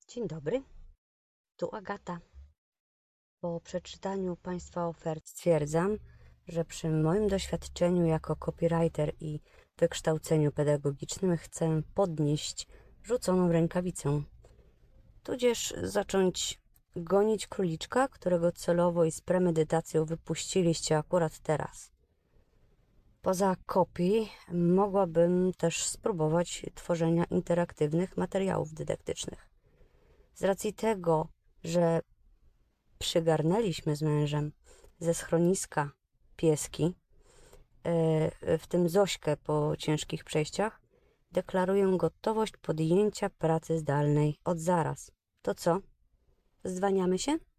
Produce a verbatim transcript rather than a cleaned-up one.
Dzień dobry, tu Agata. Po przeczytaniu Państwa ofert stwierdzam, że przy moim doświadczeniu jako copywriter i wykształceniu pedagogicznym chcę podnieść rzuconą rękawicę, tudzież zacząć gonić króliczka, którego celowo i z premedytacją wypuściliście akurat teraz. Poza kopii mogłabym też spróbować tworzenia interaktywnych materiałów dydaktycznych. Z racji tego, że przygarnęliśmy z mężem ze schroniska pieski, w tym Zośkę po ciężkich przejściach, deklaruję gotowość podjęcia pracy zdalnej od zaraz. To co? Zwaniamy się?